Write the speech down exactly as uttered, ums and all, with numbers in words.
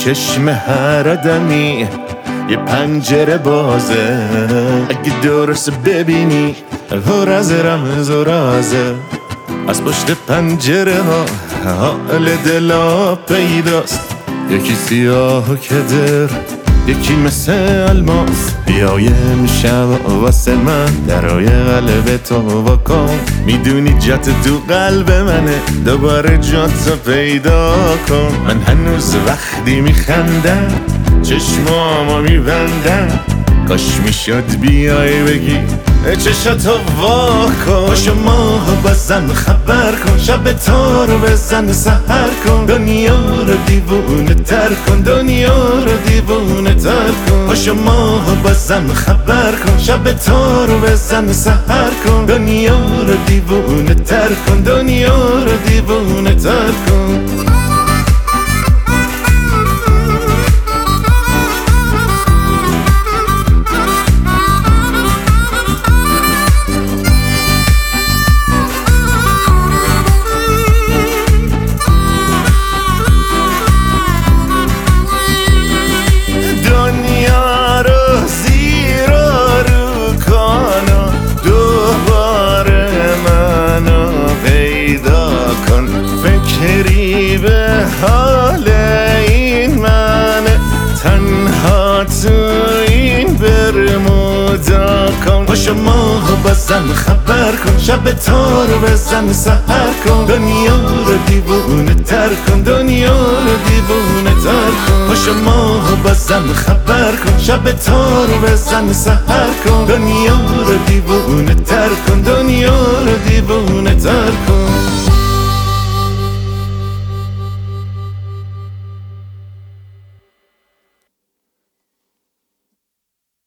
چشم هر آدمی یه پنجره بازه، اگه درست ببینی پر از رمز و رازه. از پشت پنجره ها حال دلا پیداست، یکی سیاه و کدر، یکی مثل الماس. بیایم شب واسه من درای قلب تو واکن، میدونی جات تو قلب منه، دوباره جاتو پیدا کن. من هنوز وقتی میخندم چشمامو میبندم، کاش میشد بیای بگی چشاتو واکن. پاشو ماه بازم خبر کن، شب تو رو بزن سحر کن، دنیا رو دیوونه تر کن، دنیا رو دیوونه تر کن. پاشو ماه بازم خبر کن، شب تو رو بزن سحر کن، دنیا رو دیوونه تر کن، دنیا رو دیوونه تر کن. فکری به حال این منه، تنها تو این برمودا کن. پاشو ماه بازم خبر کن، شب تو رو بزن سحر کن، دنیا رو دیوونه تر کن، دنیا رو دیوونه تر کن. پاشو ماه بازم خبر کن، شب تو رو بزن سحر کن، دنیا رو دیوونه تر کن، دنیا رو دیوونه تر کن.